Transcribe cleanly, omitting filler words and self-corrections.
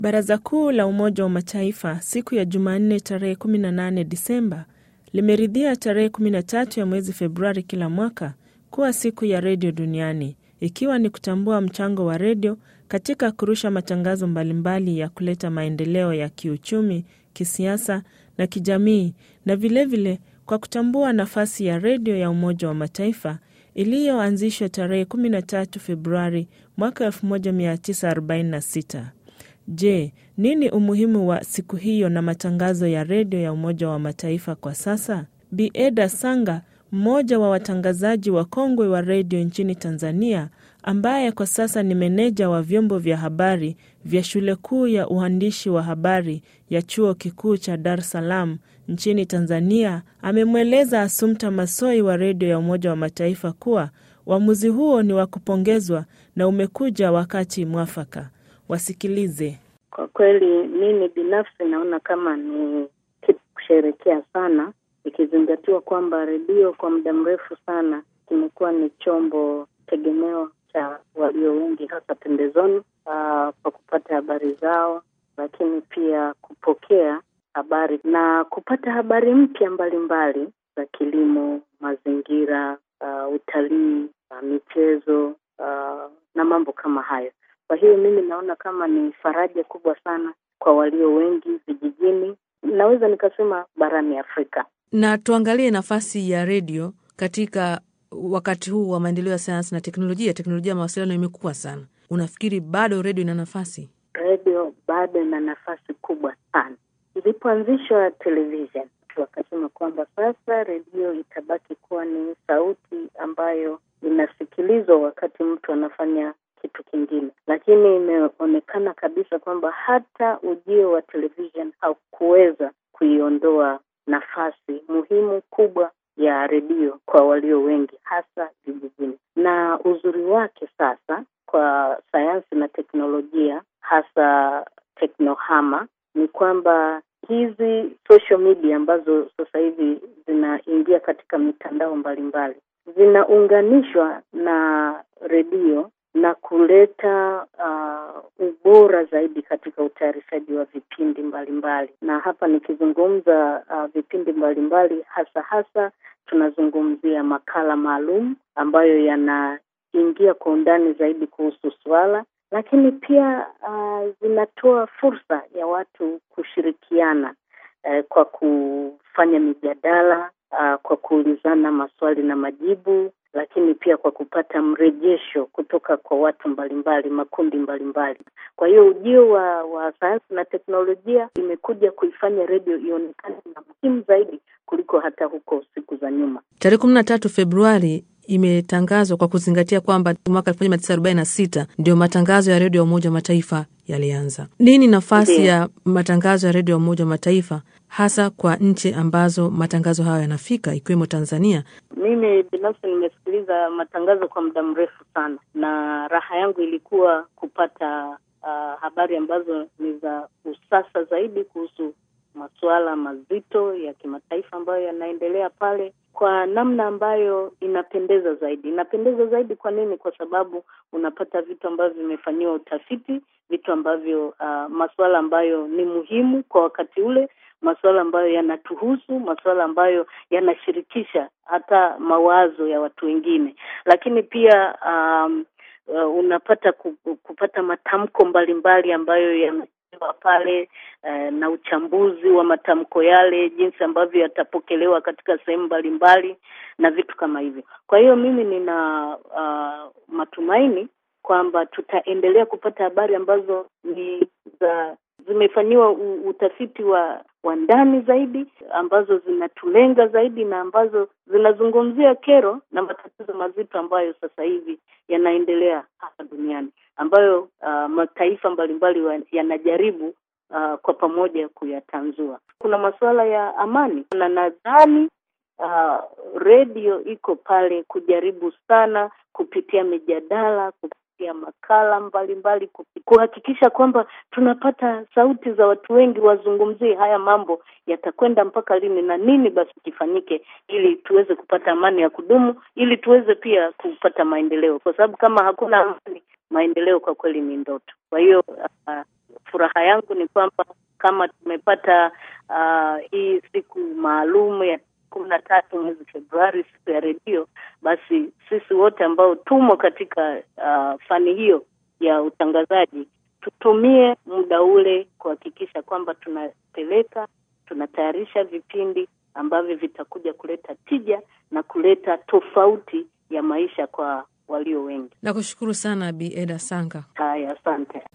Baraza Kuu la Umoja wa Mataifa siku ya Jumanne tarehe 18 Disemba limeridhia tarehe 13 ya mwezi Februari kila mwaka kuwa siku ya redio duniani, ikiwa ni kutambua mchango wa redio katika kurusha matangazo mbalimbali ya kuleta maendeleo ya kiuchumi, kisiasa na kijamii, na vilevile kwa kutambua nafasi ya redio ya Umoja wa Mataifa iliyoanzishwa tarehe 13 Februari mwaka 1946. Je, nini umuhimu wa siku hiyo na matangazo ya redio ya Umoja wa Mataifa kwa sasa? Bi Eda Sanga, mmoja wa watangazaji wakongwe wa redio nchini Tanzania, ambaye kwa sasa ni meneja wa vyombo vya habari vya Shule Kuu ya Uhandishi wa Habari ya Chuo Kikuu cha Dar es Salaam nchini Tanzania, amemweleza Assumpta Massoi wa redio ya Umoja wa Mataifa kuwa uamuzi huo ni wa kupongezwa na umekuja wakati mwafaka. Wasikilize. Kwa kweli mimi binafsi naona kama ni kitu kusherehekea sana, ikizingatiwa kwamba redio kwa muda mrefu sana kimekuwa ni chombo tegemeo cha walio wengi hasa pembezoni, kwa kupata habari zao, lakini pia kupokea habari na kupata habari mpya mbalimbali za kilimo, mazingira, utalii, michezo na mambo kama hayo. Kwa hiyo mimi naona kama ni faraja kubwa sana kwa walio wengi vijijini, naweza nikasema barani Afrika. Na tuangalie nafasi ya redio katika wakati huu wa maendeleo ya sayansi na teknolojia. Teknolojia ya mawasiliano imekua sana. Unafikiri bado redio ina nafasi? Redio bado ina nafasi kubwa sana. Ilipoanzishwa television, wakasema kwamba sasa redio itabaki kuwa ni sauti ambayo inasikilizwa wakati mtu anafanya kitu kingine. Lakini imeonekana kabisa kwamba hata ujio wa television haukuweza kuiondoa nafasi muhimu kubwa ya redio kwa walio wengi hasa vijijini. Na uzuri wake sasa kwa sayansi na teknolojia, hasa teknohama, ni kwamba hizi social media ambazo sasa hivi zinaingia katika mitandao mbalimbali zinaunganishwa na redio na kuleta ubora zaidi katika utayarishaji wa vipindi mbalimbali. Na hapa nikizungumza vipindi mbalimbali hasa tunazungumzia makala maalum ambayo yanaingia kwa undani zaidi kuhusu swala, lakini pia zinatoa fursa ya watu kushirikiana kwa kufanya mijadala, kwa kuulizana maswali na majibu, lakini pia kwa kupata mrejesho kutoka kwa watu mbalimbali, makundi mbalimbali. Kwa hiyo ujio wa sayansi na teknolojia imekuja kuifanya redio ionekane na muhimu zaidi kuliko hata huko siku za nyuma. Tarehe 13 Februari imetangazwa kwa kuzingatia kwamba mwaka 1946 ndio matangazo ya redio ya Umoja wa Mataifa yalianza. Nini nafasi ya matangazo ya redio ya Umoja wa Mataifa hasa kwa nchi ambazo matangazo hayo yanafika ikiwemo Tanzania? Mimi binafsi nimesikiliza matangazo kwa muda mrefu sana, na raha yangu ilikuwa kupata habari ambazo ni za usasa zaidi kuhusu masuala mazito ya kimataifa ambayo yanaendelea pale kwa namna ambayo inapendeza zaidi. Inapendeza zaidi kwa nini? Kwa sababu unapata vitu ambavyo vimefanyiwa utafiti, vitu ambavyo masuala ambayo ni muhimu kwa wakati ule, masuala ambayo yanatuhusu, masuala ambayo yanashirikisha hata mawazo ya watu wengine. Lakini pia unapata kupata matamko mbalimbali ambayo yametolewa pale, na uchambuzi wa matamko yale, jinsi ambavyo yatapokelewa katika sehemu mbalimbali na vitu kama hivyo. Kwa hiyo mimi nina matumaini kwamba tutaendelea kupata habari ambazo ni zimefanyiwa utafiti wa ndani zaidi, ambazo zinatulenga zaidi na ambazo zinazungumzia kero na matatizo mazito ambayo sasa hivi yanaendelea hapa duniani, ambayo mataifa mbalimbali yanajaribu kwa pamoja kuyatanzua. Kuna masuala ya amani, na nadhani redio iko pale kujaribu sana kupitia mijadala, kupitia makala mbalimbali, kuhakikisha kwamba tunapata sauti za watu wengi wazungumzie haya mambo yatakwenda mpaka lini na nini basi kifanyike ili tuweze kupata amani ya kudumu, ili tuweze pia kupata maendeleo, kwa sababu kama hakuna amani, maendeleo kwa kweli ni ndoto. Kwa hiyo furaha yangu ni kwamba kama tumepata hii siku maalum ya 13 mwezi Februari, siku ya redio, basi sisi wote ambao tumo katika fani hiyo ya utangazaji tutumie muda ule kuhakikisha kwamba tunatayarisha vipindi ambavyo vitakuja kuleta tija na kuleta tofauti ya maisha kwa walio wengi. Nakushukuru sana Bi Eda Sanga. Haya, asante.